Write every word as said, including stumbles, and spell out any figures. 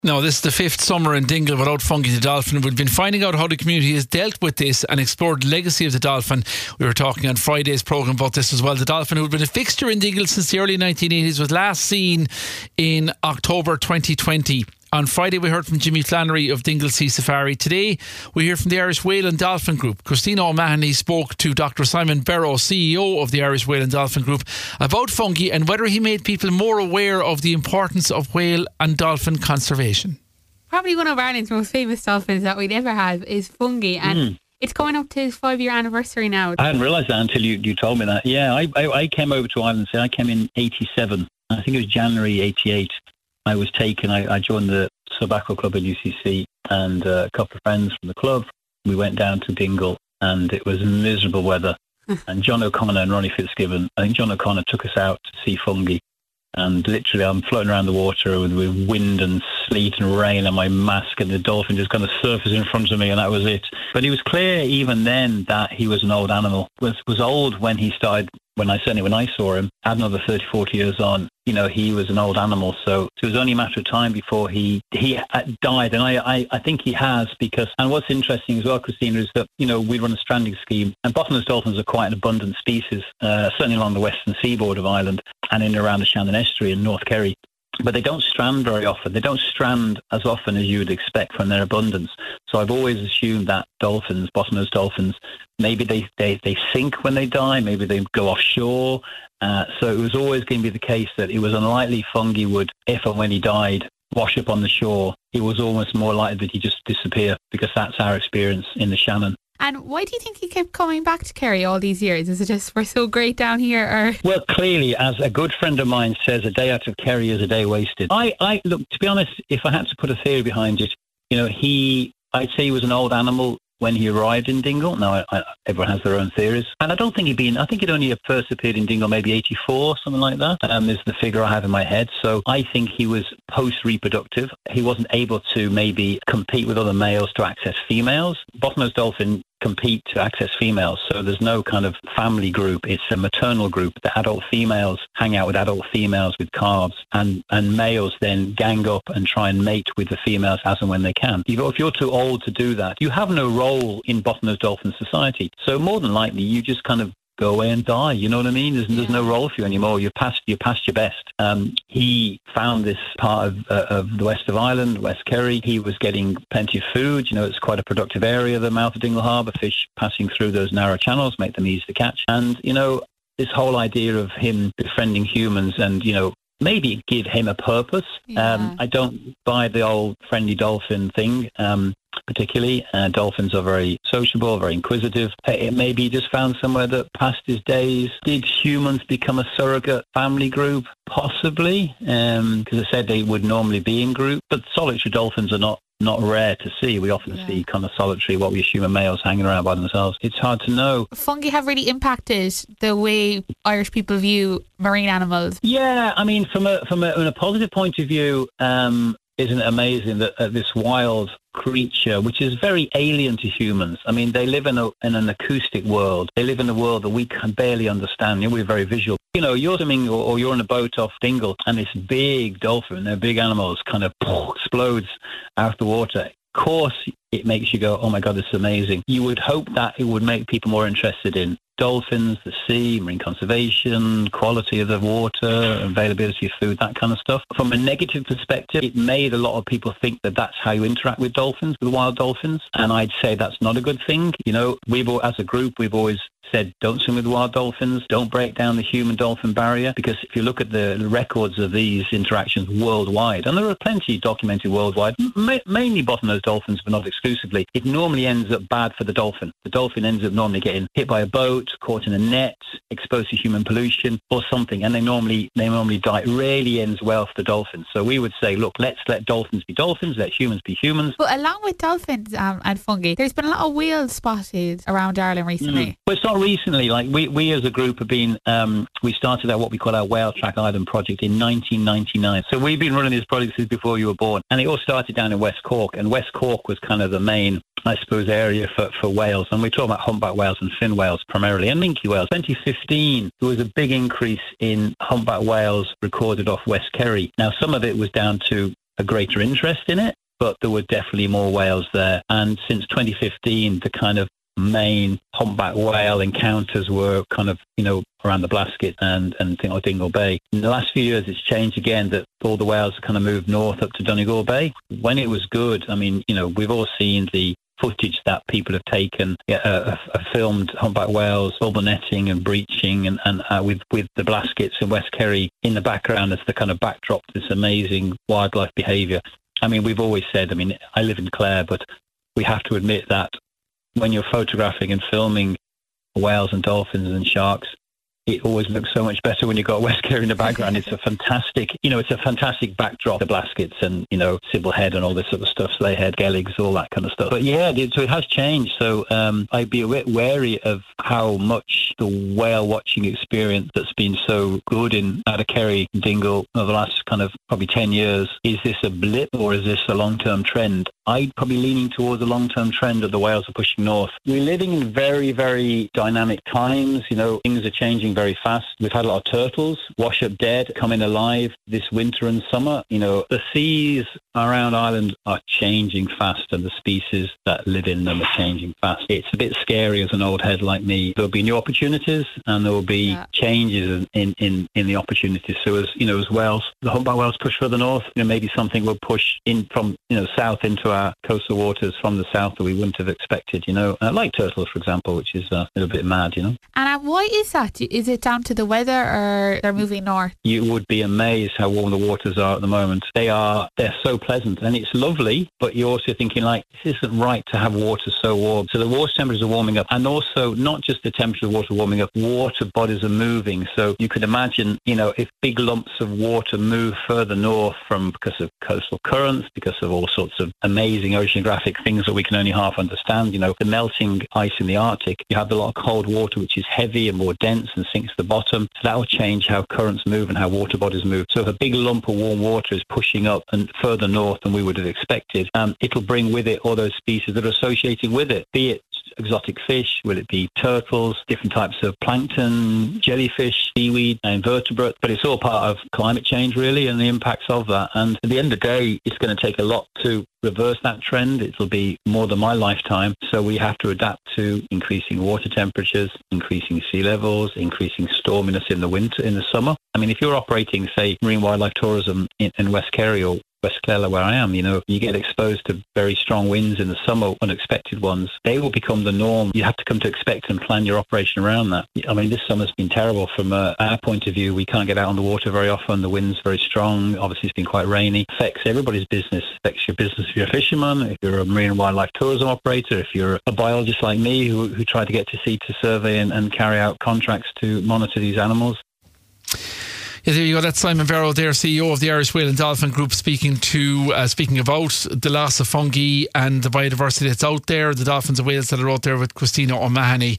No, this is the fifth summer in Dingle without Fungie the dolphin. We've been finding out how the community has dealt with this and explored the legacy of the dolphin. We were talking on Friday's programme about this as well. The dolphin, who had been a fixture in Dingle since the early nineteen eighties, was last seen in October twenty twenty. On Friday, we heard from Jimmy Flannery of Dingle Sea Safari. Today, we hear from the Irish Whale and Dolphin Group. Christina O'Mahony spoke to Doctor Simon Barrow, C E O of the Irish Whale and Dolphin Group, about fungi and whether he made people more aware of the importance of whale and dolphin conservation. Probably one of Ireland's most famous dolphins that we'd ever have is Fungie, and mm. it's coming up to his five-year anniversary now. I hadn't realised that until you, you told me that. Yeah, I, I, I came over to Ireland, so I came in eighty-seven. I think it was January eighty-eight. I was taken, I, I joined the Tobacco Club in U C C and uh, a couple of friends from the club. We went down to Dingle and it was miserable weather. And John O'Connor and Ronnie Fitzgibbon, I think John O'Connor took us out to see fungi. And literally I'm floating around the water with, with wind and sleet and rain on my mask, and the dolphin just kind of surfaced in front of me, and that was it. But it was clear even then that he was an old animal. Was was old when he started, when I certainly when I saw him, add another thirty, forty years on, you know, he was an old animal. So it was only a matter of time before he he died. And I, I, I think he has, because, and what's interesting as well, Christina, is that, you know, we run a stranding scheme, and bottlenose dolphins are quite an abundant species, uh, certainly along the western seaboard of Ireland and in and around the Shannon Estuary in North Kerry. But they don't strand very often. They don't strand as often as you would expect from their abundance. So I've always assumed that dolphins, bottlenose dolphins, maybe they, they, they sink when they die, maybe they go offshore. Uh, so it was always going to be the case that it was unlikely fungi would, if and when he died, wash up on the shore. It was almost more likely that he'd just disappear, because that's our experience in the Shannon. And why do you think he kept coming back to Kerry all these years? Is it just we're so great down here? Or Well, clearly, as a good friend of mine says, a day out of Kerry is a day wasted. I, I look, to be honest, if I had to put a theory behind it, you know, he, I'd say he was an old animal when he arrived in Dingle. Now, I, I, everyone has their own theories. And I don't think he'd been, I think he'd only first appeared in Dingle maybe eighty-four, something like that, um, is the figure I have in my head. So I think he was post-reproductive. He wasn't able to maybe compete with other males to access females. Bottlenose dolphin compete to access females, so there's no kind of family group. It's a maternal group. The adult females hang out with adult females with calves, and and males then gang up and try and mate with the females as and when they can. If you're too old to do that, you have no role in bottlenose dolphin society, so more than likely you just kind of go away and die. You know what I mean? There's, yeah. there's no role for you anymore. You're past, you're past your best. Um, he found this part of, uh, of the west of Ireland, West Kerry. He was getting plenty of food. You know, it's quite a productive area, the mouth of Dingle Harbour. Fish passing through those narrow channels make them easy to catch. And, you know, this whole idea of him befriending humans and, you know, maybe give him a purpose. Yeah. Um, I don't buy the old friendly dolphin thing. Um, particularly. Uh, dolphins are very sociable, very inquisitive. It maybe he just found somewhere that passed his days. Did humans become a surrogate family group? Possibly, because um, I said they would normally be in group, but solitary dolphins are not not rare to see. We often yeah. see kind of solitary, what we assume are males hanging around by themselves. It's hard to know. Fungi have really impacted the way Irish people view marine animals. Yeah, I mean, from a from a, from a positive point of view, um, isn't it amazing that uh, this wild creature, which is very alien to humans. I mean, they live in, a, in an acoustic world. They live in a world that we can barely understand. You know, we're very visual. You know, you're swimming or, or you're on a boat off Dingle, and this big dolphin, they're big animals, kind of explodes out of the water. Of course, it makes you go, oh my God, this is amazing. You would hope that it would make people more interested in dolphins, the sea, marine conservation, quality of the water, availability of food, that kind of stuff. From a negative perspective, it made a lot of people think that that's how you interact with dolphins, with wild dolphins. And I'd say that's not a good thing. You know, we've, as a group, we've always said, don't swim with wild dolphins, don't break down the human-dolphin barrier, because if you look at the records of these interactions worldwide, and there are plenty documented worldwide, ma- mainly bottlenose dolphins, but not exclusively, it normally ends up bad for the dolphin. The dolphin ends up normally getting hit by a boat, caught in a net, exposed to human pollution or something, and they normally they normally die. It rarely ends well for the dolphins. So we would say, look, let's let dolphins be dolphins, let humans be humans. But along with dolphins um, and fungi, there's been a lot of whales spotted around Ireland recently. Mm. Well, it's not recently. Like we, we as a group have been, um, we started out what we call our Whale Track Island project in nineteen ninety-nine. So we've been running this project since before you were born. And it all started down in West Cork. And West Cork was kind of the main, I suppose, area for, for whales. And we're talking about humpback whales and fin whales primarily, and minke whales. twenty fifteen, there was a big increase in humpback whales recorded off West Kerry. Now, some of it was down to a greater interest in it, but there were definitely more whales there. And since twenty fifteen, the kind of main humpback whale encounters were kind of, you know, around the Blasket and, and thing like Dingle Bay. In the last few years, it's changed again that all the whales kind of moved north up to Donegal Bay. When it was good, I mean, you know, we've all seen the footage that people have taken, uh, uh, filmed humpback whales, bubble netting and breaching, and, and uh, with, with the Blaskets and West Kerry in the background as the kind of backdrop to this amazing wildlife behaviour. I mean, we've always said, I mean, I live in Clare, but we have to admit that when you're photographing and filming whales and dolphins and sharks, it always looks so much better when you've got West Kerry in the background. It's a fantastic, you know, it's a fantastic backdrop, the Blaskets and, you know, Sybil Head and all this sort of stuff, Slay Head, Gelligs, all that kind of stuff. But yeah, it, so it has changed. So um, I'd be a bit wary of how much the whale watching experience that's been so good in out of Kerry and Dingle over the last kind of probably ten years, is this a blip or is this a long-term trend? I'd probably leaning towards a long-term trend of the whales are pushing north. We're living in very, very dynamic times. You know, things are changing very fast. We've had a lot of turtles wash up dead, coming alive this winter and summer. You know, the seas around Ireland are changing fast and the species that live in them are changing fast. It's a bit scary as an old head like me. There'll be new opportunities and there will be yeah. changes in, in, in the opportunities. So as, you know, as whales, the humpback whales push further north, you know, maybe something will push in from, you know, south into our coastal waters from the south that we wouldn't have expected, you know, uh, like turtles, for example, which is uh, a little bit mad, you know. And uh, why is that? Is it down to the weather or they're moving north? You would be amazed how warm the waters are at the moment. They are, they're so pleasant and it's lovely, but you're also thinking like, this isn't right to have water so warm. So the water temperatures are warming up, and also not just the temperature of water warming up, water bodies are moving. So you could imagine, you know, if big lumps of water move further north from because of coastal currents, because of all sorts of amazing oceanographic things that we can only half understand, you know, the melting ice in the Arctic, you have a lot of cold water which is heavy and more dense and sinks to the bottom. So that will change how currents move and how water bodies move. So if a big lump of warm water is pushing up and further north than we would have expected, um, it'll bring with it all those species that are associated with it, be it exotic fish, will it be turtles, different types of plankton, jellyfish, seaweed, invertebrate, but it's all part of climate change really and the impacts of that. And at the end of the day, it's going to take a lot to reverse that trend. It'll be more than my lifetime. So we have to adapt to increasing water temperatures, increasing sea levels, increasing storminess in the winter, in the summer. I mean, if you're operating, say, marine wildlife tourism in, in West Kerry or West Clare, where I am, you know, you get exposed to very strong winds in the summer, unexpected ones. They will become the norm. You have to come to expect and plan your operation around that. I mean, this summer's been terrible from uh, our point of view. We can't get out on the water very often. The wind's very strong. Obviously, it's been quite rainy. Affects everybody's business. Affects your business if you're a fisherman, if you're a marine wildlife tourism operator, if you're a biologist like me who, who try to get to sea to survey and, and carry out contracts to monitor these animals. Yeah, there you go. That's Simon Barrow there, C E O of the Irish Whale and Dolphin Group, speaking to uh, speaking about the loss of fungi and the biodiversity that's out there, the dolphins and whales that are out there with Christina O'Mahony.